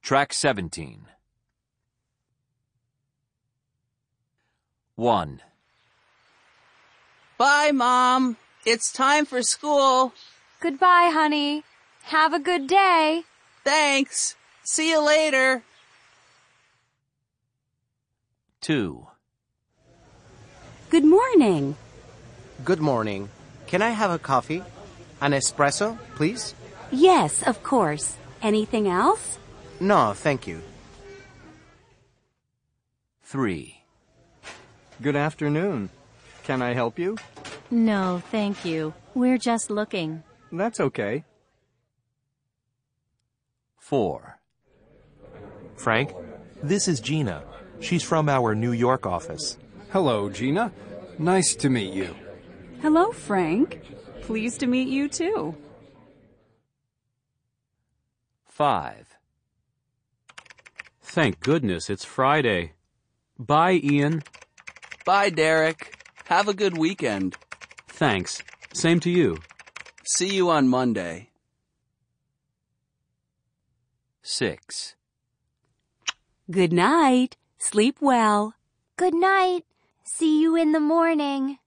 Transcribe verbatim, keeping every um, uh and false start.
Track seventeen. one. Bye, Mom. It's time for school. Goodbye, honey. Have a good day. Thanks. See you later. two. Good morning. Good morning. Can I have a coffee? An espresso, please? Yes, of course. Anything else? No, thank you. three. Good afternoon. Can I help you? No, thank you. We're just looking. That's okay. four. Frank, this is Gina. She's from our New York office. Hello, Gina. Nice to meet you. Hello, Frank. Pleased to meet you, too. five. Thank goodness it's Friday. Bye, Ian. Bye, Derek. Have a good weekend. Thanks. Same to you. See you on Monday. six. Good night. Sleep well. Good night. See you in the morning.